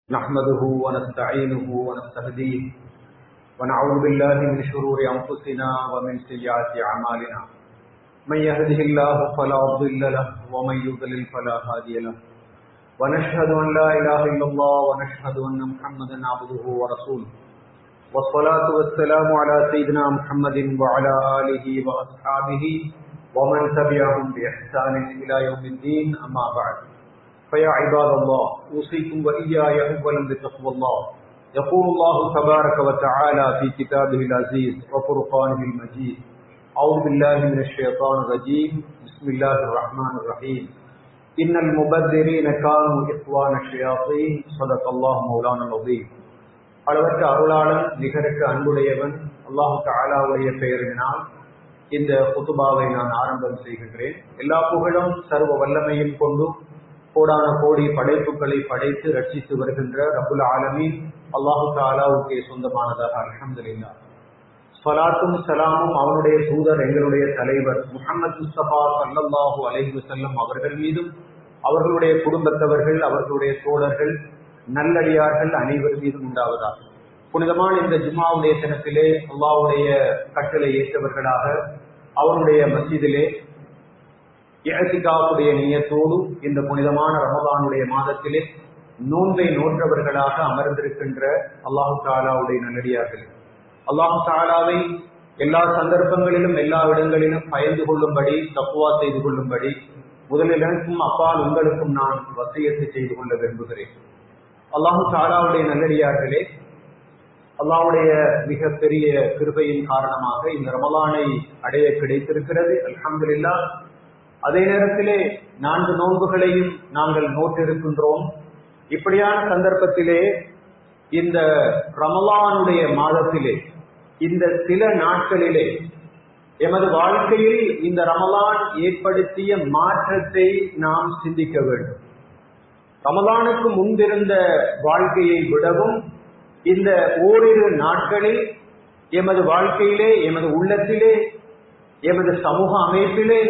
نحمده ونستعينه ونستهديه ونعوذ بالله من شرور أنفسنا ومن سيئات أعمالنا من يهده الله فلا مضل له ومن يضلل فلا هادي له ونشهد أن لا إله إلا الله ونشهد أن محمدا عبده ورسوله والصلاة والسلام على سيدنا محمد وعلى آله وأصحابه ومن تبعهم بإحسان إلى يوم الدين أما بعد فيا عباد الله أوصيكم وإياي أولا بتقوى الله يقول الله تبارك وتعالى في كتابه العزيز وفرقانه المجيد أعوذ بالله من الشيطان الرجيم بسم الله الرحمن الرحيم إن المبذرين كانوا إخوان الشياطين صدق الله مولانا العظيم அளவற்ற அருளாளன் நிகரற்ற அன்புடையவன் அல்லாஹு தஆலாவுடைய பெயரினால் இந்த குதுபாவை நான் ஆரம்பம் செய்கின்றேன். எல்லா புகழும் சர்வ வல்லமையும் கொண்டு கோடான கோடி படைப்புகளை படைத்து ரட்சித்து வருகின்ற ரப்புல் ஆலமீன் அல்லாஹு தஆலாவுக்கே சொந்தமானதாக அல்ஹம்துலில்லாஹ். ஸலாத்தும் ஸலாமும் அவனுடைய தூதர் எங்களுடைய தலைவர் முஹம்மது முஸ்தபா ஸல்லல்லாஹு அலைஹி வஸல்லம் அவர்கள் மீதும் அவர்களுடைய குடும்பத்தவர்கள் அவர்களுடைய தோழர்கள் நல்லடியார்கள் அனைவர் மீதும் உண்டாவதாக. புனிதமான இந்த ஜும்ஆவுடைய தினத்திலே அல்லாஹ்வுடைய கட்டளை ஏற்றவர்களாக அவருடைய மஸ்ஜிதிலே இஅ்திகாஃபுடைய நியத்தோடு இந்த புனிதமான ரமலானுடைய மாதத்திலே நோன்பை நோற்றவர்களாக அமர்ந்திருக்கின்ற அல்லாஹு தஆலாவுடைய நல்லடியார்கள், அல்லாஹு தஆலாவை எல்லா சந்தர்ப்பங்களிலும் எல்லா இடங்களிலும் பயந்து கொள்ளும்படி தக்வா செய்து கொள்ளும்படி முதலில் எனக்கும் அப்பால் உங்களுக்கும் நான் வசியத்து செய்து கொள்ள விரும்புகிறேன். அல்லாஹு தஆலாவுடைய நல்லடியார்களே, அல்லாஹ்வுடைய மிக பெரிய கிருபையின் காரணமாக இந்த ரமலானை அடைய கிடைத்திருக்கிறது, அல்ஹம்துலில்லாஹ். அதே நேரத்திலே 4 நோன்புகளையும் நாங்கள் நோட்டிருக்கின்றோம். இப்படியான சந்தர்ப்பத்திலே இந்த ரமலானுடைய மாதத்திலே இந்த சில நாட்களிலே எமது வாழ்க்கையில் இந்த ரமலான் ஏற்படுத்திய மாற்றத்தை நாம் சிந்திக்க வேண்டும். ரமலானுக்கு முன்பிருந்த வாழ்க்கையை விடவும் இந்த ஓரிரு நாட்களில் எமது வாழ்க்கையிலே எமது உள்ளத்திலே எமது சமூக அமைப்பிலே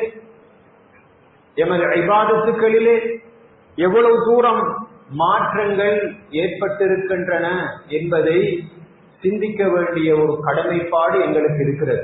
எமது இபாதத்துக்களிலே எவ்வளவு தூரம் மாற்றங்கள் ஏற்பட்டிருக்கின்றன என்பதை சிந்திக்க வேண்டிய ஒரு கடமைப்பாடு எங்களுக்கு இருக்கிறது.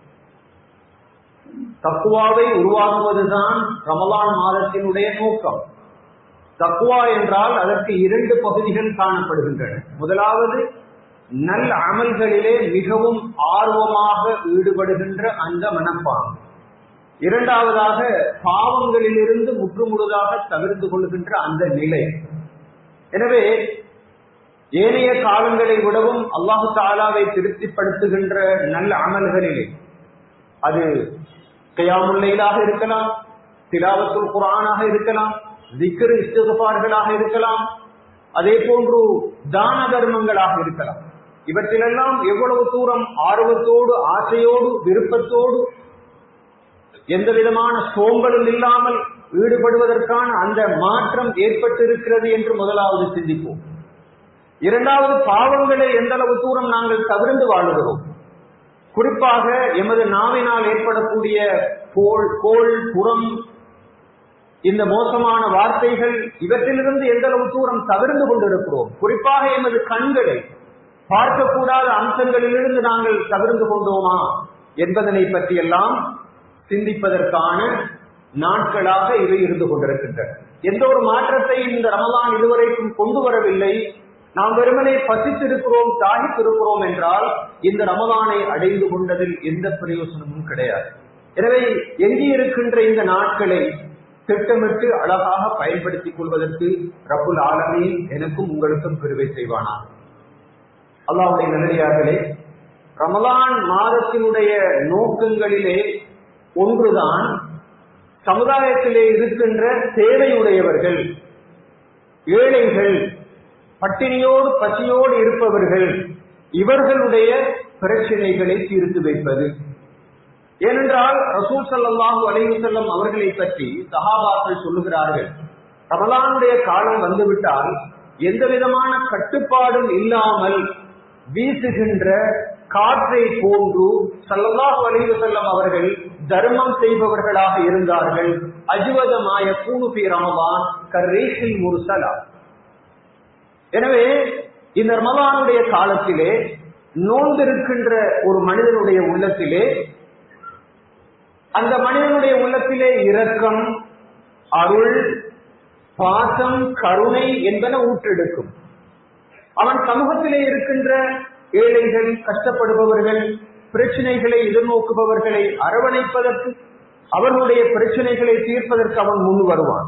தக்வாவை உருவாக்குவதுதான் ரமலான் மாதத்தினுடைய நோக்கம். தக்வா என்றால் அதற்கு 2 பகுதிகள் காணப்படுகின்றன. முதலாவது, நல்ல அமல்களிலே மிகவும் ஆர்வமாக ஈடுபடுகின்ற அந்த மனப்பாங்கு. இரண்டாவதாக, பாவங்களிலிருந்து முற்றுமுழுதாக தவிர்த்து கொள்கின்ற அந்த நிலை. எனவே ஏனைய காலங்களை விடவும் அல்லாஹு தஆலாவை திருப்திப்படுத்துகின்ற நல்ல அமல்களிலே அது கியாமுல் லைலாக இருக்கலாம், திலாவத்துல் குர்ஆனாக இருக்கலாம், திக்ர் இஸ்திக்ஃபார்களாக இருக்கலாம், அதே போன்று தான தர்மங்களாக இருக்கலாம். இவற்றிலெல்லாம் எவ்வளவு தூரம் ஆர்வத்தோடு ஆசையோடு விருப்பத்தோடு எந்த விதமான சோம்பலும் இல்லாமல் ஈடுபடுவதற்கான அந்த மாற்றம் ஏற்பட்டிருக்கிறது என்று முதலாவது சிந்திப்போம். இரண்டாவது, பாவங்களை எந்த அளவு தூரம் நாங்கள் தவிர்த்து வாழுகிறோம். குறிப்பாக எமது நாவினால் ஏற்படக்கூடிய கோள் புறம், இந்த மோசமான வார்த்தைகள், இவற்றிலிருந்து எந்த அளவு தூரம் தவிர்த்து கொண்டிருக்கிறோம். குறிப்பாக எமது கண்களை பார்க்கக்கூடாத அம்சங்களிலிருந்து நாங்கள் தவிர்த்து கொண்டோமா என்பதனை பற்றியெல்லாம் சிந்திப்பதற்கான நாட்களாக இவை இருந்து கொண்டிருக்கின்றன. எந்த ஒரு மாற்றத்தையும் இந்த ரமலான் இதுவரைக்கும் கொண்டு வரவில்லை. நாம் வெறுமனே பசித்திருக்கிறோம், தாகித்திருக்கிறோம் என்றால் இந்த ரமலானை அடைந்து கொண்டதில் எந்த பிரயோசனமும் கிடையாது. எனவே எஞ்சியிருக்கின்ற இந்த நாட்களை திட்டமிட்டு அழகாக பயன்படுத்திக் கொள்வதற்கு ரப்புல் ஆலமீன் எனக்கும் உங்களுக்கும் கிருபை செய்வானா. அல்லாஹ்வுடைய நல்லடியார்களே, ரமலான் மாதத்தினுடைய நோக்கங்களிலே ஒன்றுதான் சமுதாயத்திலே இருக்கின்ற தேவையுடையவர்கள், ஏழைகள், பட்டினியோடு பசியோடு இருப்பவர்கள், இவர்களுடைய பிரச்சனைகளை தீர்த்து வைப்பது. ஏனென்றால் ரசூல் ஸல்லல்லாஹு அலைஹி வஸல்லம் அவர்களை பற்றி சஹாபாக்கள் சொல்லுகிறார்கள், ரமலானுடைய காலம் வந்துவிட்டால் எந்த விதமான கட்டுப்பாடும் இல்லாமல் வீசுகின்ற காற்றை போன்று ஸல்லல்லாஹு அலைஹி வஸல்லம் அவர்கள் தர்மம் செய்பவர்களாக இருந்தார்கள். அஜ்வத மா யகூனு ஃபீ ரமலான் கர்ரீஹில் முர்ஸலா. எனவே இந்த ரமலானுடைய காலத்திலே நோன்பிருக்கின்ற ஒரு மனிதனுடைய உள்ளத்திலே, அந்த மனிதனுடைய உள்ளத்திலே இரக்கம், அருள், பாசம், கருணை என்பன ஊற்றெடுக்கும். அவன் சமூகத்திலே இருக்கின்ற ஏழைகள், கஷ்டப்படுபவர்கள், பிரச்சனைகளை எதிர்நோக்குபவர்களை அரவணைப்பதற்கு, அவர்களுடைய பிரச்சனைகளை தீர்ப்பதற்கு அவன் முன் வருவான்.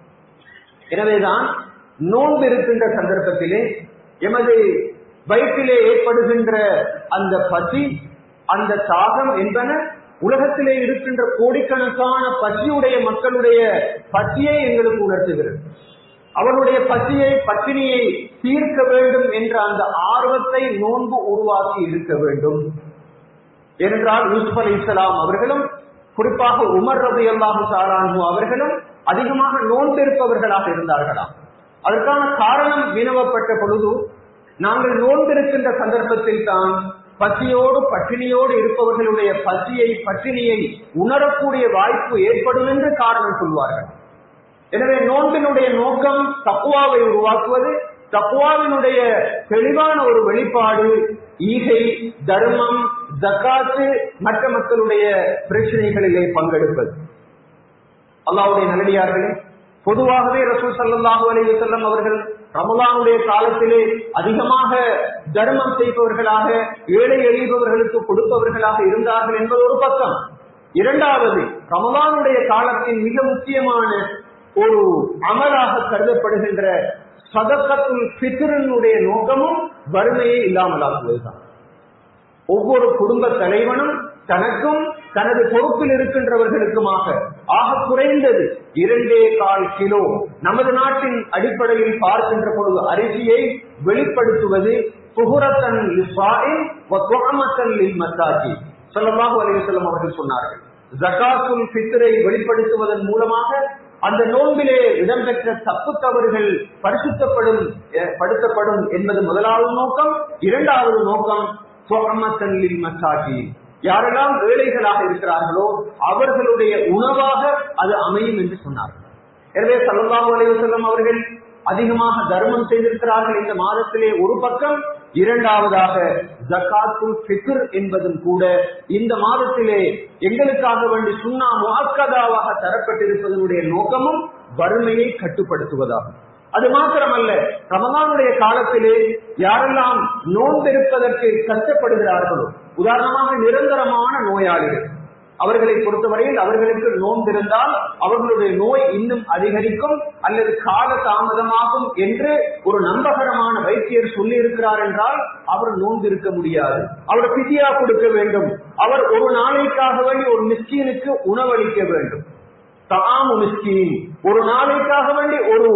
எனவேதான் நோன்பு இருக்கின்ற சந்தர்ப்பத்திலே எமது வயிற்றிலே ஏற்படுகின்ற அந்த பசி, அந்த தாகம் என்பன உலகத்திலே இருக்கின்ற கோடிக்கணக்கான பசியுடைய மக்களுடைய பசியை எங்களுக்கு உணர்த்துகிறது. அவருடைய பசியை, பட்டினியை தீர்க்க வேண்டும் என்ற அந்த ஆர்வத்தை நோன்பு உருவாக்கி இருக்க வேண்டும். ஏனென்றால் யூசுப் அலைஹிஸ்ஸலாம் அவர்களும், குறிப்பாக உமர் ரலியல்லாஹு தஆலா அன்ஹு அவர்களும் அதிகமாக நோன்பிருப்பவர்களாக இருந்தார்களாம். அதற்கான காரணம் வினவப்பட்ட பொழுது, நாங்கள் நோன்பிருக்கின்ற சந்தர்ப்பத்தில் தான் பசியோடு பட்டினியோடு இருப்பவர்களுடைய பசியை, பட்டினியை உணரக்கூடிய வாய்ப்பு ஏற்படும் என்று காரணம் சொல்வார்கள். எனவே நோன்பினுடைய நோக்கம் தக்வாவை உருவாக்குவது, தக்வாவினுடைய தெளிவான ஒரு வெளிப்பாடு ஈகை, தர்மம், ஜகாத்து, மற்ற மக்களுடைய பிரச்சனைகளிலே பங்கெடுப்பது. அல்லாஹ்வுடைய நல்லடியார்களே, பொதுவாகவே ரசூல் ஸல்லல்லாஹு அலைஹி வஸல்லம் அவர்கள் ரமலானுடைய காலத்திலே அதிகமாக தர்மம் செய்பவர்களாக, ஏழை எளியவர்களுக்கு கொடுப்பவர்களாக இருந்தார்கள் என்பது ஒரு பக்கம். இரண்டாவது, ரமலானுடைய காலத்தின் மிக முக்கியமான ஒரு அமலாக கருதப்படுகின்ற சதகத்துல் ஃபித்ரினுடைய நோக்கமும் வறுமையை இல்லாமலாக்குவதுதான். ஒவ்வொரு குடும்ப தலைவனும் தனக்கும் தனது பொறுப்பில் இருக்கின்றவர்களுக்குமாக ஆக குறைந்தது 2.25 கிலோ, நமது நாட்டின் அடிப்படையில் பார்க்கின்ற பொழுது அரிசியை வெளிப்படுத்துவது துஹுரத்தன் லிஸ்ஸாயிம் வ துஅமத்தன் லில் மசாகீன் ஸல்லல்லாஹு அலைஹி வஸல்லம் அவர்கள் சொன்னார்கள். ஜகாத்துல் ஃபித்ரை வெளிப்படுத்துவதன் மூலமாக அந்த நோன்பிலே இடம்பெற்ற தப்பு தவறுகள் படுத்தப்படும் என்பது முதலாவது நோக்கம். இரண்டாவது நோக்கம் துஅமத்தன் லில் மசாகீன், யாரெல்லாம் ஏழைகளாக இருக்கிறார்களோ அவர்களுடைய உணவாக அது அமையும் என்று சொன்னார்கள். எனவே ஸல்லல்லாஹு அலைஹி வஸல்லம் அவர்கள் அதிகமாக தர்மம் செய்திருக்கிறார்கள் இந்த மாதத்திலே ஒரு பக்கம். இரண்டாவதாக ஜகாத்துல் ஃபித்ர் என்பதும் கூட இந்த மாதத்திலே எங்களுக்காக வேண்டி சுன்னா முஅக்கதாவாக தரப்பட்டிருப்பதனுடைய நோக்கமும் வறுமையை கட்டுப்படுத்துவதாகும். அது மாத்திரமல்ல, ரமலானுடைய காலத்திலே யாரெல்லாம் நோன்பிருப்பதற்கு கஷ்டப்படுகிறார்களோ, உதாரணமாக நிரந்தரமான நோயாளிகள், அவர்களை பொறுத்தவரையில் அவர்களுக்கு நோன்பிருந்தால் அவர்களுடைய நோய் இன்னும் அதிகரிக்கும் அல்லது கால தாமதமாகும் என்று ஒரு நம்பகரமான வைத்தியர் சொல்லி இருக்கிறார் என்றால் அவர் நோன்பிருக்க முடியாது. அவர் பிதியா கொடுக்க வேண்டும். அவர் ஒரு நாளைக்காக வேண்டி ஒரு மிஸ்கீனுக்கு உணவளிக்க வேண்டும். தாமு மிஸ்கீன், ஒரு நாளைக்காக வேண்டி ஒரு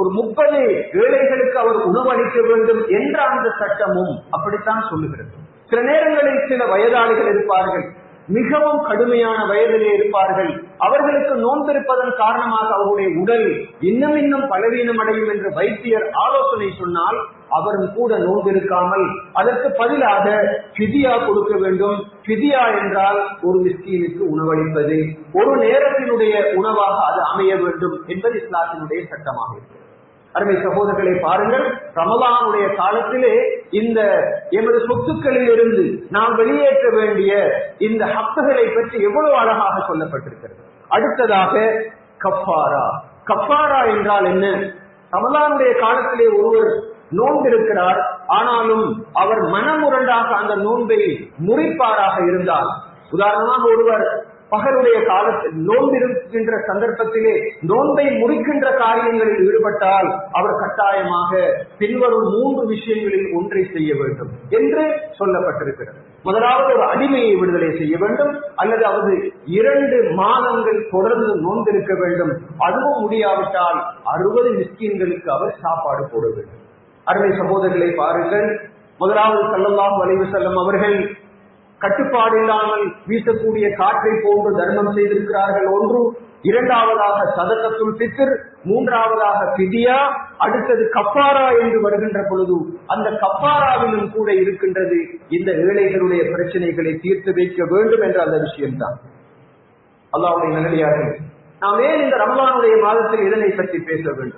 30 ஏழைகளுக்கு அவர் உணவளிக்க வேண்டும் என்ற அந்த சட்டமும் அப்படித்தான் சொல்லுகிறது. சில நேரங்களில் சில வயதாளிகள் இருப்பார்கள், மிகவும் கடுமையான வயதிலே இருப்பார்கள். அவர்களுக்கு நோன்பிருப்பதன் காரணமாக அவருடைய உடல் இன்னும் பலவீனம் அடையும் என்று வைத்தியர் ஆலோசனை சொன்னால் அவரும் கூட நோன்பிருக்காமல் அதற்கு பதிலாக ஃபிதியா கொடுக்க வேண்டும். ஃபிதியா என்றால் ஒரு மிஸ்கீனுக்கு உணவளிப்பது, ஒரு நேரத்தினுடைய உணவாக அது அமைய வேண்டும் என்பது இஸ்லாத்தினுடைய சட்டமாக இருக்கிறது. அருமை சகோதரர்களை பாருங்கள், ரமலானுடைய காலத்திலே இந்த எமது சொத்துக்களில் இருந்து நாம் வெளியேற்ற வேண்டிய இந்த ஹக்குகளை பற்றி எவ்வளவு அழகாக சொல்லப்பட்டிருக்கிறது. அடுத்ததாக கஃபாரா. கஃபாரா என்றால் என்ன? ரமலானுடைய காலத்திலே ஒருவர் நோன்பிருக்கிறார், ஆனாலும் அவர் மனமுரண்டாக அந்த நோன்பை முறிப்பாராக இருந்தால், உதாரணமாக ஒருவர் பகலுடைய காலத்தில் நோன்பிருக்கின்ற சந்தர்ப்பத்திலே நோன்பை முறிக்கின்ற காரியங்களில் ஈடுபட்டால் அவர் கட்டாயமாக பின்வரும் 3 விஷயங்களில் ஒன்றை செய்ய வேண்டும் என்று சொல்லப்பட்டிருக்கிறது. முதலாவது, ஒரு அடிமையை விடுதலை செய்ய வேண்டும், அல்லது அவர் 2 மாதங்கள் தொடர்ந்து நோன்பிருக்க வேண்டும். அதுவும் முடியாவிட்டால் 60 மிஸ்கீன்களுக்கு அவர் சாப்பாடு போட வேண்டும். அருமை சகோதரர்களை பாருங்கள், முதலாவது ஸல்லல்லாஹு அலைஹி வஸல்லம் அவர்கள் கட்டுப்பாடு இல்லாமல் வீசக்கூடிய காற்றை போன்று தர்மம் செய்திருக்கிறார்கள். ஒன்று. இரண்டாவதாக சதகத்துல் ஃபித்ர், மூன்றாவதாக ஃபிதியா, அடுத்தது கஃபாரா என்று வருகின்ற பொழுது அந்த கஃபாராவிலும் கூட இருக்கின்றது இந்த ஏழைகளுடைய பிரச்சனைகளை தீர்த்து வைக்க வேண்டும் என்ற அந்த விஷயம்தான். அல்லாஹ்வுடைய நல்லடியார்களே, நாம் ஏன் இந்த ரமலானுடைய மாதத்தில் இதனை பற்றி பேச வேண்டும்?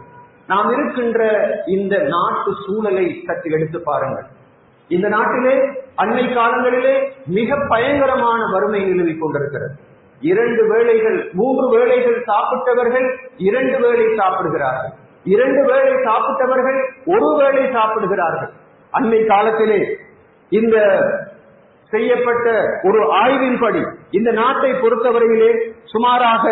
நாம் இருக்கின்ற இந்த நாட்டு சூழலை சற்று எடுத்து பாருங்கள். இந்த நாட்டிலே அண்மை காலங்களிலே மிக பயங்கரமான வறுமை நிலவிக் கொண்டிருக்கிறது. 2 வேளைகள் 3 வேளைகள் சாப்பிட்டவர்கள் 2 வேளை சாப்பிடுகிறார்கள். 2 வேளை சாப்பிட்டவர்கள் 1 வேளை சாப்பிடுகிறார்கள். அண்மை காலத்திலே இந்த செய்யப்பட்ட ஒரு ஆய்வின்படி இந்த நாட்டை பொறுத்தவரையிலே சுமாராக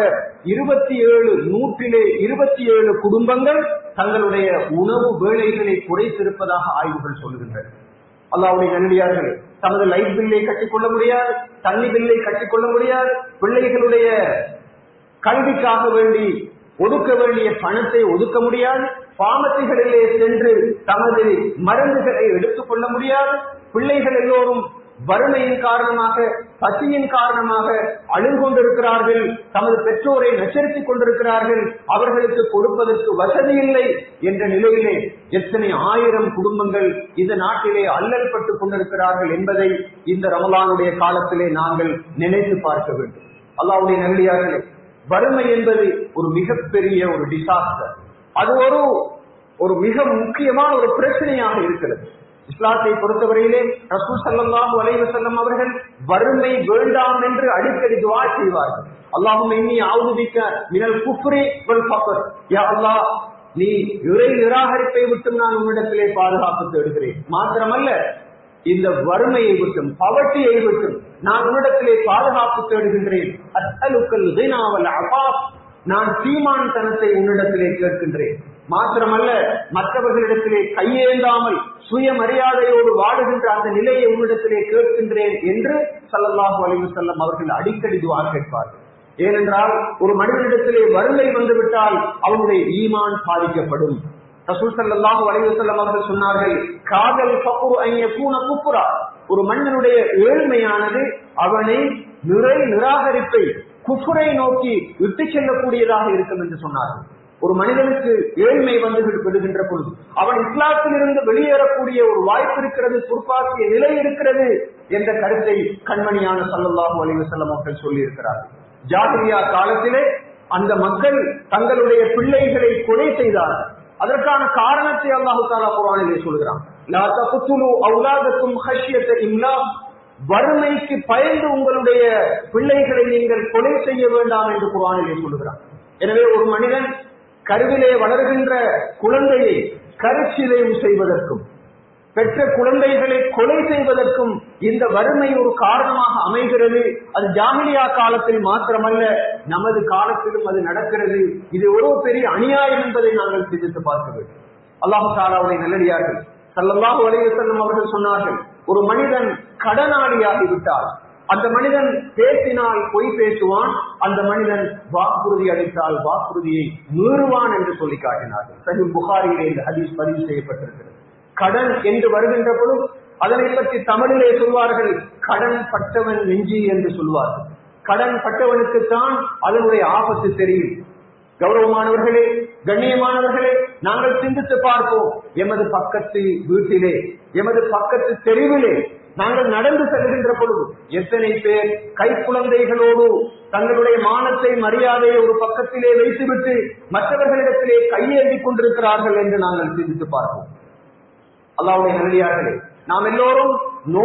27 குடும்பங்கள் தங்களுடைய உணவு வேளைகளை குறைத்திருப்பதாக ஆய்வுகள் சொல்கின்றன. அல்லாஹ்வுடைய நல்லடியார்கள் தமது லைட் பில்லை கட்டிக்கொள்ள முடியாது, தண்ணி பில்லை கட்டிக்கொள்ள முடியாது, பிள்ளைகளுடைய கல்விக்காக வேண்டி ஒதுக்க வேண்டிய பணத்தை ஒதுக்க முடியாது, பாமசிகளிலே சென்று தமது மருந்துகளை எடுத்துக் கொள்ள முடியாது. பிள்ளைகள் எல்லோரும் வறுமையின் காரணமாக, பசியின் காரணமாக அழுது கொண்டிருக்கிறார்கள். தமது பெற்றோரை நச்சரித்துக் கொண்டிருக்கிறார்கள். அவர்களுக்கு கொடுப்பதற்கு வசதி இல்லை என்ற நிலையிலே எத்தனை 1000 குடும்பங்கள் இந்த நாட்டிலே அல்லல் பட்டுக் கொண்டிருக்கிறார்கள் என்பதை இந்த ரமலானுடைய காலத்திலே நாங்கள் நினைத்து பார்க்க வேண்டும். அல்லாஹ்வுடைய நல்லடியார்களே, வறுமை என்பது ஒரு மிகப்பெரிய ஒரு டிசாஸ்டர். அது ஒரு மிக முக்கியமான ஒரு பிரச்சனையாக இருக்கிறது. இஸ்லாத்தை பொறுத்தவரையிலே ரசூல் ஸல்லல்லாஹு அலைஹி வஸல்லம் அவர்கள் வறுமை வேண்டாம் என்று அடிக்கடி துஆ செய்வார்கள். அல்லாஹும்ம இன்னி அஊது பிக்க மினல் குஃப்ரி வல் ஃபக்ர். யா அல்லாஹ், நீ இறை நிராகரிப்பை விட்டு நான் உன்னிடத்திலே பாதுகாப்பு தேடுகிறேன். மாத்திரமல்ல, இந்த வறுமையை விட்டும் பவர்ட்டியை விட்டும் நான் உன்னிடத்திலே பாதுகாப்பு தேடுகின்றேன். அஸ்அலுக்கல் கினா வல் அஃபாஃப். நான் சீமான்தனத்தை உன்னிடத்திலே கேட்கின்றேன். மாத்திரமல்ல, மற்றவர்களிடத்திலே கையேந்தாமல் சுயமரியாதையோடு வாடுகின்ற அந்த நிலையை உன்னிடத்திலே கேட்கின்றேன் என்று ஸல்லல்லாஹு அலைஹி வஸல்லம் அவர்கள் அடிக்கடி துஆ கேட்பார்கள். ஏனென்றால் ஒரு மனிதனிடத்திலே வறுமை வந்துவிட்டால் அவனுடைய ஈமான் பாதிக்கப்படும். ரசூல் ஸல்லல்லாஹு அலைஹி வஸல்லம் அவர்கள் சொன்னார்கள், காதல் ஃபக்ரு அன் யகூன குஃப்ரா. ஒரு மனிதனுடைய ஏழ்மையானது அவனை நிராகரிப்பை குஃப்ரை நோக்கி விட்டு செல்லக்கூடியதாக இருக்கும் என்று சொன்னார்கள். ஒரு மனிதனுக்கு ஏழ்மை வந்து விடுகின்ற பொழுது அவன் இஸ்லாத்தில் இருந்து வெளியேறக்கூடிய ஒரு வாய்ப்பு இருக்கிறது, துர்ப்பாக்கிய நிலை இருக்கிறது என்ற கருத்தை கண்மணியான ஸல்லல்லாஹு அலைஹி வஸல்லம் அவர்கள் சொல்லி இருக்கிறார்கள். ஜாஹிலியா காலத்திலே அந்த மக்கள் தங்களுடைய பிள்ளைகளை கொலை செய்தார்கள். அதற்கான காரணத்தை அல்லாஹ் தஆலா குர்ஆனிலே சொல்கிறான். லா தக்துலு அவுலாதக்கும் ஹஷ்யத இம்லாக். வறுமைக்கு பயந்து உங்களுடைய பிள்ளைகளை நீங்கள் கொலை செய்ய வேண்டாம் என்று குர்ஆனிலே சொல்கிறான். எனவே ஒரு மனிதன் கருவிலே வளர்கின்ற குழந்தையை கருச்சிதைவு செய்வதற்கும் பெற்ற குழந்தைகளை கொலை செய்வதற்கும் இந்த வறுமை ஒரு காரணமாக அமைகிறது. அது ஜாஹிலியா காலத்தில் மாத்திரமல்ல, நமது காலத்திலும் அது நடக்கிறது. இது எவ்வளவு பெரிய அநியாயம் என்பதை நாங்கள் சிந்தித்து பார்க்க வேண்டும். அல்லாஹ் தஆலாவுடைய நல்லடியார்கள் ஸல்லல்லாஹு அலைஹி வஸல்லம் அவர்கள் சொன்னார்கள், ஒரு மனிதன் கடனாளியாகி விட்டால் அந்த மனிதன் பேசினால் பொய் பேசுவான், அந்த மனிதன் வாக்குறுதி அளித்தால் வாக்குறுதியை மீறுவான் என்று சொல்லி காட்டினார்கள். சஹீஹ் புகாரியிலே இந்த ஹதீஸ் பதிவு செய்யப்பட்டிருக்கிறது. கடன் என்று வருகின்ற பொழுது அதனை பற்றி தமிழிலே சொல்வார்கள், கடன் பட்டவன் நெஞ்சி என்று சொல்வார்கள். கடன் பட்டவனுக்குத்தான் அதனுடைய ஆபத்து தெரியும். கௌரவமானவர்களே, கண்ணியமானவர்களே, நாங்கள் சிந்தித்து பார்ப்போம். எமது பக்கத்து வீட்டிலே, எமது பக்கத்து தெருவிலே நாங்கள் நடந்து செல்கின்ற பொழுது எத்தனை பேர் கைக்குழந்தைகளோடு தங்களுடைய மானத்தை மரியாதையை ஒரு பக்கத்திலே வைத்துவிட்டு மற்றவர்களிடத்திலே கையேந்தி கொண்டிருக்கிறார்கள் என்று நாங்கள் சிந்தித்து பார்ப்போம். அல்லாஹ்வுடைய நல்லடியார்களே, நாம் எல்லோரும்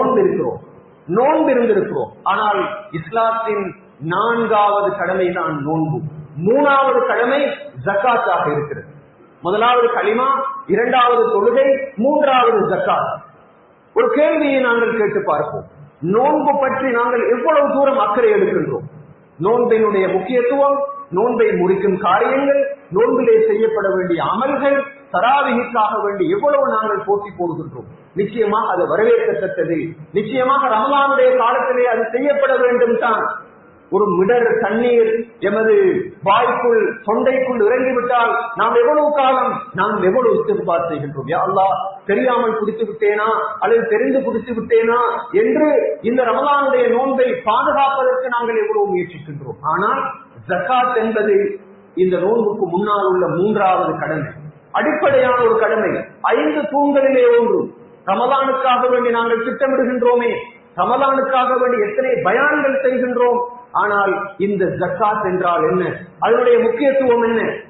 நோன்பு இருந்திருக்கிறோம். ஆனால் இஸ்லாத்தின் 4வது கடமை தான் நோன்பு. 3வது கடமை ஜக்காத்தாக இருக்கிறது. முதலாவது கலிமா, 2வது தொழுகை, 3வது ஜக்காத். ஒரு கேள்வியை நாங்கள் கேட்டு பார்ப்போம். நோன்பு பற்றி நாங்கள் எவ்வளவு தூரம் அக்கறை எடுக்கின்றோம்? நோன்பினுடைய முக்கியத்துவம், நோன்பை முறிக்கும் காரியங்கள், நோன்பிலே செய்யப்பட வேண்டிய அமல்கள், தராவிஹுக்காக வேண்டி எவ்வளவு நாங்கள் போட்டி போடுகின்றோம். நிச்சயமாக அது வரவேற்கத்தக்கது. நிச்சயமாக ரமலானுடைய காலத்திலே அது செய்யப்பட வேண்டும் தான். ஒரு மிடர் தண்ணீர் எமது வாய்க்குள் தொண்டைக்குள் இறங்கிவிட்டால் நாம் எவ்வளவு காலம் நாம் எவ்வளவு இஸ்திக்பார் செய்கின்றோம். யா அல்லாஹ், தெரியாமல் குடித்து விட்டேனா அல்லது தெரிந்து குடித்து விட்டேனா என்று இந்த ரமலானுடைய நோன்பை பாதுகாப்பதற்கு நாங்கள் எவ்வளவு முயற்சிக்கின்றோம். ஆனால் ஜகாத் என்பது இந்த நோன்புக்கு முன்னால் உள்ள 3வது கடமை, அடிப்படையான ஒரு கடமை. 5 தூண்களிலே ஒன்று. ரமலானுக்காக வேண்டி நாங்கள் திட்டமிடுகின்றோமே, ரமலானுக்காக வேண்டி எத்தனை பயான்கள் செய்கின்றோம். ஆனால் இந்த ஜக்காத் என்றால் என்ன, அதனுடைய முக்கியத்துவம் என்ன,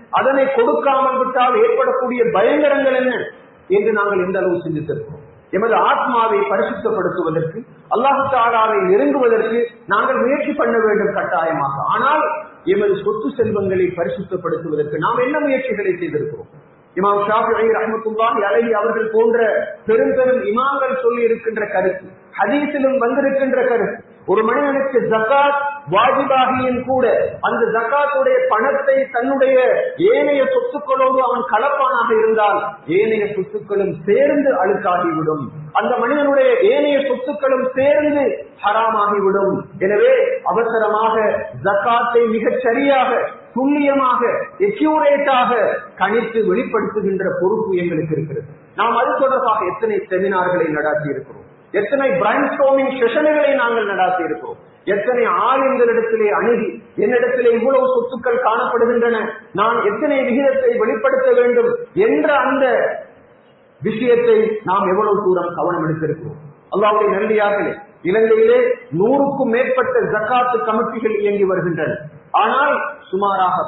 அதனை கொடுக்காமல் விட்டால் ஏற்படக்கூடிய பயங்கரங்கள் என்ன என்று நாங்கள் எந்த அளவு சிந்தித்திருக்கிறோம். எமது ஆத்மாவை பரிசுத்தப்படுத்துவதற்கு, அல்லாஹ் தஆலாவை நெருங்குவதற்கு நாங்கள் முயற்சி பண்ண வேண்டும் கட்டாயமாக. ஆனால் எமது சொத்து செல்வங்களை பரிசுத்தப்படுத்துவதற்கு நாம் என்ன முயற்சிகளை செய்திருக்கிறோம்? இமாம் ஷாஃபிஈ ரஹ்மத்துல்லாஹி அலைஹி அவர்கள் போன்ற பெரும் பெரும் இமாம்கள் சொல்லி இருக்கின்ற கருத்து, ஹதீஸிலும் வந்திருக்கின்ற கருத்து, ஒரு மனிதனுக்கு ஜகாத் வாஜிபாகியும் கூட அந்த ஜகாத்துடைய பணத்தை தன்னுடைய ஏனைய சொத்துக்களோடு அவன் கலப்பானாக இருந்தால் ஏனைய சொத்துக்களும் சேர்ந்து அழுக்காகிவிடும், அந்த மனிதனுடைய ஏனைய சொத்துக்களும் சேர்ந்து ஹராமாகிவிடும். எனவே அவசரமாக ஜகாத்தை மிகச் சரியாக, துல்லியமாக, எக்யூரேட்டாக கணித்து வெளிப்படுத்துகின்ற பொறுப்பு எங்களுக்கு இருக்கிறது. நாம் அது தொடர்பாக எத்தனை செமினார்களை நடாத்தி இருக்கிறோம், எத்தனை பிரைன் ஸ்டார்மிங் செஷன்களை நாங்கள் நடாத்தி இருக்கிறோம், எத்தனை ஆளுங்களிடத்திலே அணுகி என்னிடத்திலே இவ்வளவு சொத்துக்கள் காணப்படுகின்றன, நான் எத்தனை விகிதத்தை வெளிப்படுத்த வேண்டும் என்ற அந்த விஷயத்தை நாம் எவ்வளவு தூரம் கவனம் எடுத்திருக்கிறோம். அல்லாஹ்வுடைய நல்லடியார்களே, இலங்கையிலே 100க்கும் மேற்பட்ட ஜகாத் கமிட்டிகள் இயங்கி வருகின்றன. ஆனால் சுமாராக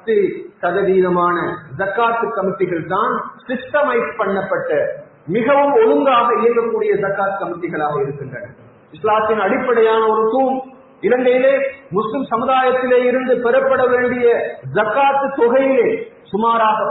10% ஜகாத் கமிட்டிகள் தான் சிஸ்டமைஸ் பண்ணப்பட்ட மிகவும் ஒழுங்காக இயங்கக்கூடிய ஜகாத் கமிட்டிகளாக இருக்கின்றன. இஸ்லாத்தின் அடிப்படையான ஒரு தூண், இலங்கையிலே முஸ்லிம் சமுதாயத்திலே இருந்து பெறப்பட வேண்டிய ஜக்காத்து தொகையிலே சுமாராக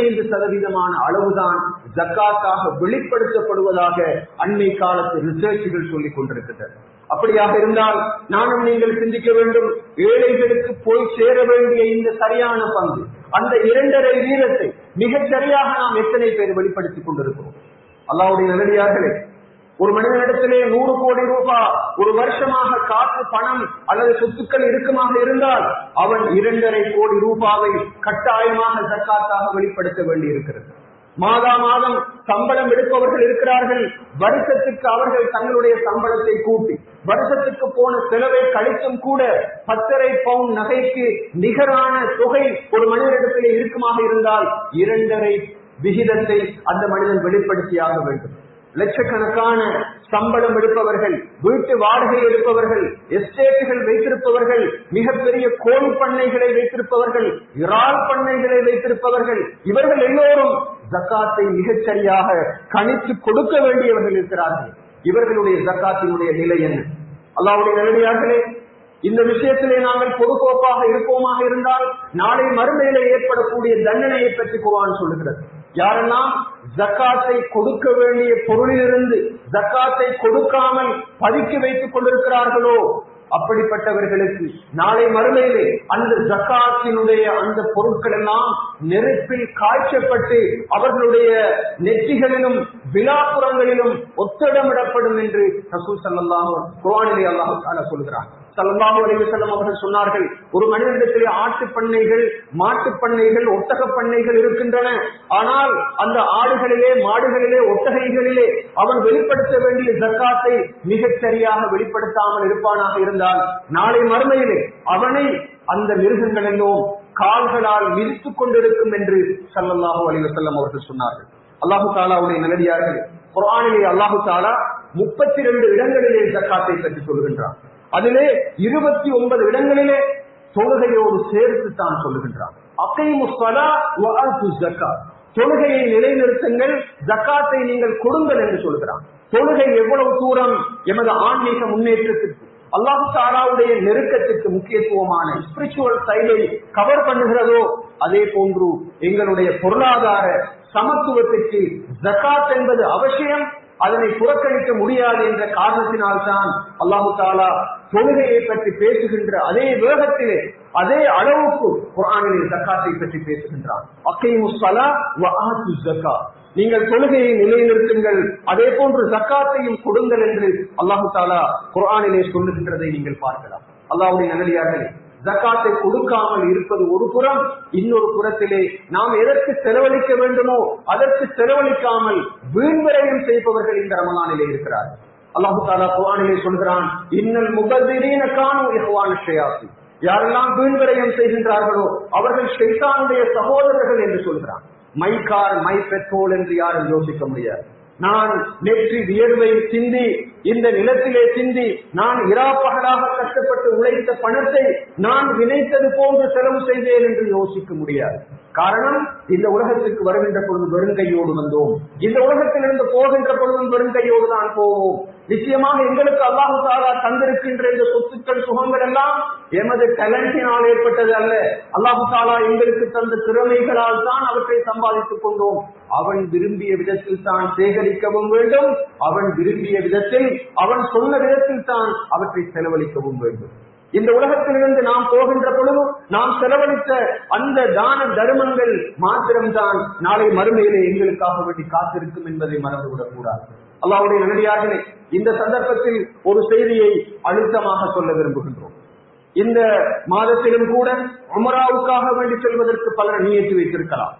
15% அளவுதான் ஜக்காத்தாக வெளிப்படுத்தப்படுவதாக அண்மை காலத்து ரிசர்ச்சுகள் சொல்லிக் கொண்டிருக்கின்றன. அப்படியாக இருந்தால் நானும் நீங்கள் சிந்திக்க வேண்டும், ஏழைகளுக்கு போய் சேர வேண்டிய இந்த சரியான பங்கு, அந்த 2.5 வீதத்தை மிகச் சரியாக நாம் எத்தனை பேர் வெளிப்படுத்திக் கொண்டிருக்கிறோம்? அல்லாஹ்வுடைய நல்லடியார்களே, ஒரு மனிதனிடத்திலே 100 கோடி ரூபாய் ஒரு வருஷமாக காற்று பணம் அல்லது சொத்துக்கள் இருக்குமாக இருந்தால் அவன் 2.5 கோடி ரூபாவை கட்டாயமாக ஜக்காத்தாக வெளிப்படுத்த வேண்டி இருக்கிறது. மாதா மாதம் சம்பளம் எடுப்பவர்கள் இருக்கிறார்கள். வருஷத்துக்கு அவர்கள் தங்களுடைய சம்பளத்தை கூட்டி வருஷத்துக்கு போன செலவை கழித்தும் கூட 10.5 பவுண்ட் நகைக்கு நிகரான தொகை ஒரு மனிதனிடத்திலே இருக்குமாக இருந்தால் 2.5 விகிதத்தை அந்த மனிதன் வெளிப்படுத்தியாக வேண்டும். லட்சக்கணக்கான சம்பளம் எடுப்பவர்கள், வீட்டு வாடகை எடுப்பவர்கள், எஸ்டேட்டுகள் வைத்திருப்பவர்கள், மிகப்பெரிய கோழி பண்ணைகளை வைத்திருப்பவர்கள், இறால் பண்ணைகளை வைத்திருப்பவர்கள், இவர்கள் எல்லோரும் ஜக்காத்தை மிகச் சரியாக கணித்து கொடுக்க வேண்டியவர்கள் இருக்கிறார்கள். இவர்களுடைய ஜக்காத்தினுடைய நிலை என்ன? அல்லாஹ்வுடைய நல்லடியார்களே, இந்த விஷயத்திலே நாங்கள் பொறுப்போக்காக இருப்போமாக இருந்தால் நாளை மறுமையிலே ஏற்படக்கூடிய தண்டனையை பற்றி குர்ஆன் சொல்லுகிறது. யாரெல்லாம் ஜக்காத்தை கொடுக்க வேண்டிய பொருளிலிருந்து ஜக்காத்தை கொடுக்காமல் பதுக்கி வைத்துக் கொண்டிருக்கிறார்களோ அப்படிப்பட்டவர்களுக்கு நாளை மறுமையிலே அந்த ஜக்காத்தினுடைய அந்த பொருட்கள் எல்லாம் நெருப்பில் காய்ச்சப்பட்டு அவர்களுடைய நெற்றிகளிலும் விழாப்புறங்களிலும் ஒத்தடமிடப்படும் என்று ரசூல் ஸல்லல்லாஹு குர்ஆனிலே அல்லாஹ் தஆலா சொல்கிறார். ஸல்லல்லாஹு அலைஹி வஸல்லம் அவர்கள் சொன்னார்கள், ஒரு மனிதனிடத்திலே ஆட்டு பண்ணைகள், மாட்டு பண்ணைகள், ஒட்டக பண்ணைகள் இருக்கின்றன. ஆனால் அந்த ஆடுகளிலே, மாடுகளிலே, ஒட்டகைகளிலே அவன் வெளிப்படுத்த வேண்டிய ஜக்காத்தை மிகச் சரியாக வெளிப்படுத்தாமல் இருப்பானாக இருந்தால் நாளை மறுமையிலே அவனை அந்த மிருகங்கள் எல்லாம் கால்களால் மிதித்துக் கொண்டிருக்கும் என்று ஸல்லல்லாஹு அலைஹி வஸல்லம் அவர்கள் சொன்னார்கள். அல்லாஹு தஆலாவுடைய நல்லடியார்கள், குர்ஆனிலே அல்லாஹு தஆலா 32 இடங்களிலே ஜக்காத்தை பற்றி சொல்கின்றான். அதிலே 29 இடங்களிலே தொழுகையோடு சேர்த்து தான் சொல்லுகின்றான். அகீமுஸ் ஸலாத் வ ஆத்துஸ் ஸகாத், தொழுகையை நிலைநிறுத்துங்கள், ஜக்காத்தை நீங்கள் கொடுங்கள் என்று சொல்கிறான். தொழுகை எவ்வளவு தூரம் எமது ஆன்மீக முன்னேற்றத்திற்கு, அல்லாஹ் தஆலாவுடைய நெருக்கத்திற்கு முக்கியத்துவமான ஸ்பிரிச்சுவல் சைடை கவர் பண்ணுகிறதோ அதே போன்று எங்களுடைய பொருளாதார சமத்துவத்திற்கு ஜக்காத் என்பது அவசியம், அதனை புறக்கணிக்க முடியாது என்ற காரணத்தினால்தான் அல்லாஹு தஆலா தொழுகையை பற்றி பேசுகின்ற அதே வேகத்திலே, அதே அளவுக்கு குர்ஆனிலே ஜக்காத்தை பற்றி பேசுகின்றான். அகீமுஸ் ஸலாத் வ ஆத்துஸ் ஸகாத், நீங்கள் தொழுகையை நிலைநிறுத்துங்கள், அதே போன்று ஜக்காத்தையும் கொடுங்கள் என்று அல்லாஹு தஆலா குர்ஆனிலே சொல்லுகின்றதை நீங்கள் பார்க்கலாம். அல்லாஹ்வுடைய நல்லடியார்களே, ஜக்காத்தை கொடுக்காமல் இருப்பது ஒரு புறம், இன்னொரு புறத்திலே நாம் எதற்கு செலவழிக்க வேண்டுமோ அதற்கு செலவழிக்காமல் வீண்விரயம் செய்பவர்கள் இந்த ரமலானிலே இருக்கிறார்கள். அல்லாஹு தஆலா குர்ஆனிலே சொல்கிறான், இன்னல் முபذிரீன கானூ இஹ்வான ஷயாத்தீன், யாரெல்லாம் வீண்விரயம் செய்கின்றார்களோ அவர்கள் ஷைத்தானுடைய சகோதரர்கள் என்று சொல்கிறான். மை கார் மை பெட்ரோல் என்று யாரும் யோசிக்க முடியாது. நான் நெற்றி வியர்வை சிந்தி இந்த நிலத்திலே சிந்தி நான் இராப்பகலாக கஷ்டப்பட்டு உழைத்த பணத்தை நான் நினைத்தது போன்று செலவு செய்தேன் என்று யோசிக்க முடியாது. காரணம், இந்த உலகத்துக்கு வருகின்ற பொழுது வெறுங்கையோடு வந்தோம், இந்த உலகத்திலிருந்து போகின்ற பொழுதும் வெறுங்கையோடு தான் போவோம். நிச்சயமாக எங்களுக்கு அல்லாஹ் தஆலா தந்திருக்கின்ற இந்த சொத்துக்கள் சுகங்கள் எல்லாம் எமது டேலண்டினால் ஏற்பட்டது அல்ல. அல்லாஹ் தஆலா எங்களுக்கு தந்த திறமைகளால் தான் அவற்றை சம்பாதித்துக் கொண்டோம். அவன் விரும்பிய விதத்தில் தான் சேகரிக்கவும் வேண்டும், அவன் விரும்பிய விதத்தில் அவன் சொன்ன விதத்தில் தான் அவற்றை செலவழிக்கவும் வேண்டும். இந்த உலகத்திலிருந்து நாம் போகின்ற பொழுது நாம் செலவழித்த அந்த தான தர்மங்கள் மாத்திரம்தான் நாளை மறுமையிலே எங்களுக்காக வேண்டி காத்திருக்கும் என்பதை மறந்துவிடக் கூடாது. அல்லாஹ்வுடைய நல்லடியார்களே, இந்த சந்தர்ப்பத்தில் ஒரு செய்தியை அழுத்தமாக சொல்ல விரும்புகின்றோம். இந்த மாதத்திலும் கூட உம்ராவுக்காக வேண்டி செல்வதற்கு பலர் நியத்து வைத்திருக்கலாம்.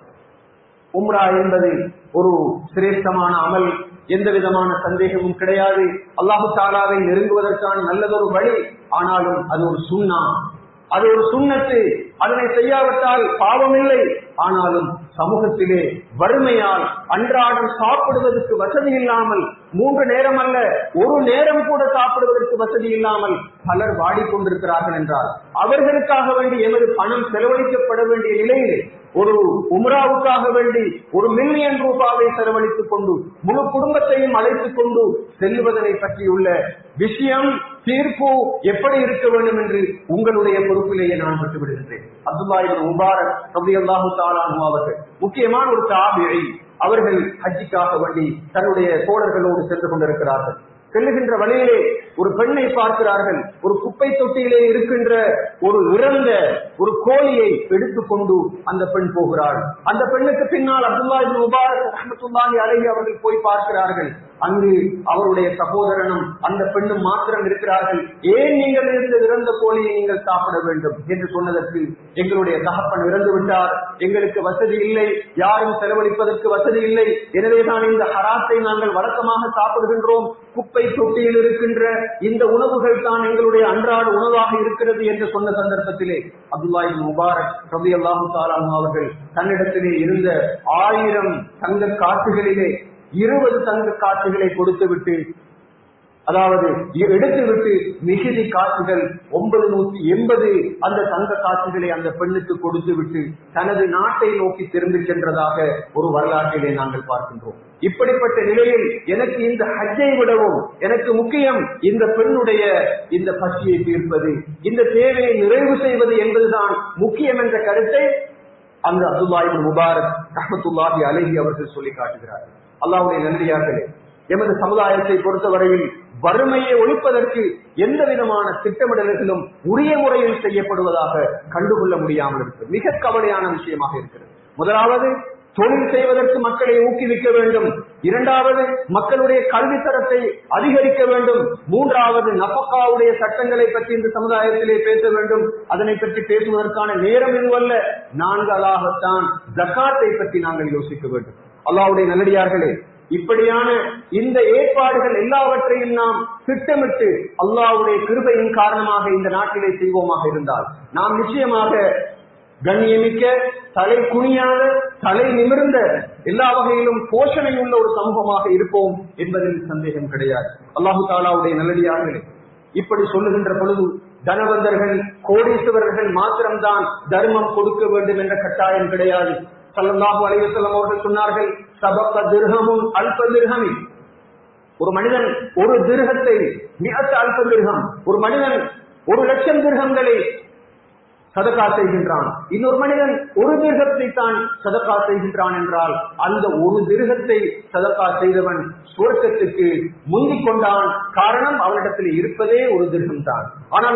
உம்ரா என்பது ஒரு சிரேஷ்டமான அமல், எந்த விதமான சந்தேகமும் கிடையாது. அல்லாஹு தஆலாவை நெருங்குவதற்கான நல்லதொரு வழி. ஆனாலும் அது ஒரு சுன்னா, அது ஒரு சுன்னத்து. அதனை செய்யாவிட்டால் பாவமில்லை. ஆனாலும் சமூகத்திலே வறுமையால் அன்றாடம் சாப்பிடுவதற்கு வசதி இல்லாமல், 3 நேரம் அல்ல, ஒரு நேரம் கூட சாப்பிடுவதற்கு வசதி இல்லாமல் பலர் வாடிக்கொண்டிருக்கிறார்கள் என்றால் அவர்களுக்காக வேண்டி எமது பணம் செலவழிக்கப்பட வேண்டிய நிலையிலே ஒரு உம்ராவுக்காக வேண்டி 1 மில்லியன் ரூபாவை செலவழித்துக் கொண்டு முழு குடும்பத்தையும் அழைத்துக் கொண்டு செல்வதனை பற்றியுள்ள விஷயம், தீர்ப்பு எப்படி இருக்க வேண்டும் என்று உங்களுடைய பொறுப்பிலேயே நான் விட்டுவிடுகின்றேன். அப்துல்லாஹ் இப்னு முபாரக் ரலியல்லாஹு தஆலா அன்ஹு அவர்கள் முக்கியமான ஒரு தாபிஈ. அவர்கள் ஹஜ்ஜுக்காக வேண்டி தன்னுடைய தோழர்களோடு சென்று கொண்டிருக்கிறார்கள். செல்லுகின்ற வழியிலே ஒரு பெண்ணை பார்க்கிறார்கள். ஒரு குப்பை தொட்டியிலே இருக்கின்ற ஒரு இறந்த ஒரு கோழியை எடுத்துக்கொண்டு அந்த பெண் போகிறாள். அந்த பெண்ணுக்கு பின்னால் அப்துல்லாஹ் இப்னு முபாரக் ரஹ்மத்துல்லாஹி அலைஹி அவர்கள் போய் பார்க்கிறார்கள். அங்கு அவருடைய சகோதரனும் அந்த பெண்ணும் மாத்திரம் இருக்கிறார்கள். ஏன் நீங்கள் இருந்த இறந்த கோழியை நீங்கள் சாப்பிட வேண்டும் என்று சொன்னதற்கு, எங்களுடைய தகப்பன் இறந்து விட்டார், எங்களுக்கு வசதி இல்லை, யாரும் செலவழிப்பதற்கு வசதி இல்லை, எனவேதான் இந்த ஹராத்தை நாங்கள் வழக்கமாக சாப்பிடுகின்றோம், குப்பை தொட்டியில் இருக்கின்ற இந்த உணவுகள் தான் எங்களுடைய அன்றாட உணவாக இருக்கிறது என்று சொன்ன சந்தர்ப்பத்திலே அப்துல்லாஹ் இப்னு முபாரக் ரலியல்லாஹு தஆலா அன்ஹு அவர்கள் தன்னிடத்திலே இருந்த 1000 தங்க காசுகளிலே 20 தங்க காசுகளை கொடுத்துவிட்டு, அதாவது எடுத்துவிட்டு மிகுதி காசுகள் 980 அந்த தங்க காசுகளை அந்த பெண்ணுக்கு கொடுத்து விட்டு தனது நாட்டை நோக்கி திரும்பி சென்றதாக ஒரு வரலாற்றிலே நாங்கள் பார்க்கின்றோம். இப்படிப்பட்ட நிலையில் எனக்கு இந்த ஹஜ்ஜை விடவும் எனக்கு முக்கியம் இந்த பெண்ணுடைய இந்த பசியை தீர்ப்பது, இந்த தேவையை நிறைவு செய்வது என்பதுதான் முக்கியம் என்ற கருத்தை அந்த அப்துல்லாஹ் இப்னு முபாரக் ரஹ்மத்துல்லாஹி அலைஹி அவர்கள் சொல்லி காட்டுகிறார்கள். அல்லாஹ்வுடைய நல்லடியார்களே, எமது சமுதாயத்தை பொறுத்தவரையில் வறுமையை ஒழிப்பதற்கு எந்த விதமான திட்டமிடல்களும் உரிய முறையில் செய்யப்படுவதாக கண்டுகொள்ள முடியாமல் இருக்கிறது. மிக கவலையான விஷயமாக இருக்கிறது. முதலாவது, தொழில் செய்வதற்கு மக்களை ஊக்குவிக்க வேண்டும். 2வது, மக்களுடைய கல்வி தரத்தை அதிகரிக்க வேண்டும். 3வது, நஃபகாவுடைய சட்டங்களை பற்றி இந்த சமுதாயத்திலே பேச வேண்டும். அதனை பற்றி பேசுவதற்கான நேரம் இதுவல்ல. 4வதாகத்தான் ஜகாத்தை பற்றி நாங்கள் யோசிக்க வேண்டும். அல்லாஹ்வுடைய நல்லடியார்களே, இப்படியான இந்த ஏற்பாடுகள் எல்லாவற்றையும் நாம் திட்டமிட்டு அல்லாஹ்வுடைய கிருபையின் காரணமாக இந்த நாட்டிலே செய்வோமாக இருந்தால் நாம் நிச்சயமாக கண்ணியமிக்க, தலை குனியாத, தலை நிமிர்ந்த, எல்லா வகையிலும் போஷணை உள்ள ஒரு சமூகமாக இருப்போம் என்பதில் சந்தேகம் கிடையாது. அல்லாஹு தஆலாவுடைய நல்லடியார்களே, இப்படி சொல்லுகின்ற பொழுது தனவந்தர்கள், கோடீஸ்வரர்கள் மாத்திரம்தான் தர்மம் கொடுக்க வேண்டும் என்ற கட்டாயம் கிடையாது. ஸல்லல்லாஹு அலைஹி வஸல்லம் அவர்கள் சொன்னார்கள், சபக திர்ஹமுன் அல்ஃப திர்ஹமின். ஒரு மனிதன் ஒரு திர்ஹத்தை 100 அல்ஃப திர்ஹம், ஒரு மனிதன் 1,00,000 திர்ஹங்களை சதகா செய்கின்றான். இன்னொரு மனிதன் 1 திர்ஹத்தை தான் சதகா செய்கின்றான் என்றால் அந்த 1 திர்ஹத்தை சதகா செய்தவன் சுவர்க்கத்துக்கு முந்திக் கொண்டான். காரணம், அவனிடத்தில் இருப்பதே 1 திர்ஹம் தான். ஆனால்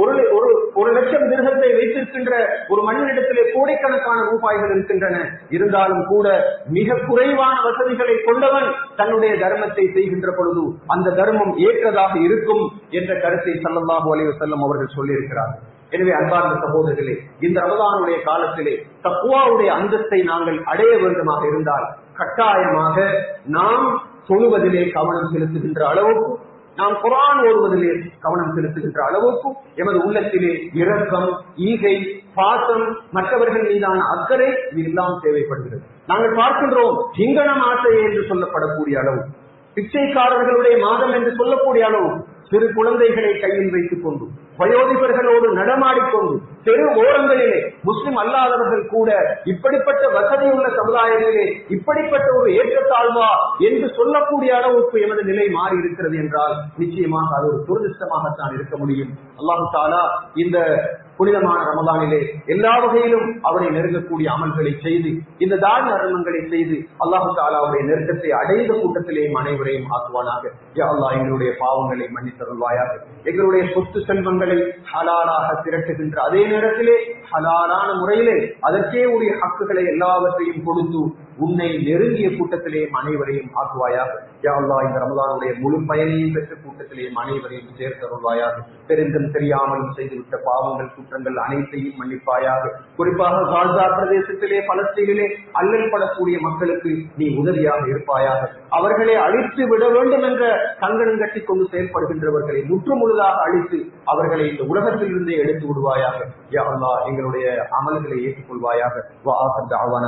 1,00,000 திர்ஹத்தை வைத்திருக்கின்ற ஒரு மனிதனிடத்திலே கோடிக்கணக்கான ரூபாய்கள் இருக்கின்றன. இருந்தாலும் கூட மிக குறைவான வசதிகளை கொண்டவன் தன்னுடைய தர்மத்தை செய்கின்ற பொழுது அந்த தர்மம் ஏற்றதாக இருக்கும் என்ற கருத்தை ஸல்லல்லாஹு அலைஹி வஸல்லம் அவர்கள் சொல்லியிருக்கிறார்கள். எனவே அன்பார்ந்த சகோதரர்களே, இந்த ரமதானுடைய காலத்திலே தக்வாவுடைய அந்தஸ்தை நாங்கள் அடைய வேண்டுமாக இருந்தால் கட்டாயமாக நாம் தொழுவதிலே கவனம் செலுத்துகின்ற அளவுக்கு, நாம் குர்ஆன் ஓதுவதிலே கவனம் செலுத்துகின்ற அளவுக்கு எமது உள்ளத்திலே இரக்கம், ஈகை, பாசம், மற்றவர்கள் மீதான அக்கறை இதெல்லாம் தேவைப்படுகிறது. நாங்கள் பார்க்கின்றோம் சிங்கனம் ஆசை என்று சொல்லப்படக்கூடிய அளவு, பிச்சைக்காரர்களுடைய மாதம் என்று சொல்லக்கூடிய அளவு, சிறு குழந்தைகளை கையில் வைத்துக் கொண்டு வயோதிபர்களோடு நடமாடிக்கொண்டு தெரு ஓரங்களிலே முஸ்லிம் அல்லாதவர்கள் கூட இப்படிப்பட்ட வசதியுள்ள சமுதாயத்திலே இப்படிப்பட்ட ஒரு ஏற்றத்தாழ்வா என்று சொல்லக்கூடிய அளவுக்கு எமது நிலை மாறி இருக்கிறது என்றால் நிச்சயமாக அது ஒரு துரதிர்ஷ்டமாகத்தான் இருக்க முடியும். அல்லாஹ் தஆலா இந்த புனிதமான ரமலானிலே எல்லா வகையிலும் அவரை நெருங்கக்கூடிய அமல்களை செய்து இந்த தான தர்மங்களை செய்து அல்லாஹ் தஆலாவுடைய நெருக்கத்தை அடைந்த கூட்டத்திலே அனைவரையும் ஆக்குவானாக. யா அல்லாஹ், எங்களுடைய பாவங்களை மன்னித்தருள்வாயாக. எங்களுடைய சொத்து செல்வங்களை ஹலாலாக திரட்டுகின்ற அதே நேரத்திலே ஹலாலான முறையிலே அதற்கே உரிய ஹக்குகளை எல்லாவற்றையும் கொடுத்து உன்னை நெருங்கிய கூட்டத்திலே அனைவரையும் ஆக்குவாயாக. யா அல்லாஹ், இந்த ரமலானுடைய முழு பயனையும் பெற்ற கூட்டத்திலே அனைவரையும் சேர்த்தருள்வாயாக. தெரிந்தும் தெரியாமலும் செய்துவிட்ட பாவங்கள், குற்றங்கள் அனைத்தையும் மன்னிப்பாயாக. குறிப்பாக காசா பிரதேசத்திலே, பலஸ்தீனிலே அல்லல் படக்கூடிய மக்களுக்கு நீ உதவியாக இருப்பாயாக. அவர்களை அழித்து விட வேண்டும் என்ற கங்கணம் கட்டி கொண்டு செயல்படுகின்றவர்களை முற்றுமுழுதாக அழித்து அவர்களை இந்த உலகத்தில் இருந்தே எடுத்து விடுவாயாக. யா அல்லாஹ், எங்களுடைய அமல்களை ஏற்றுக்கொள்வாயாக.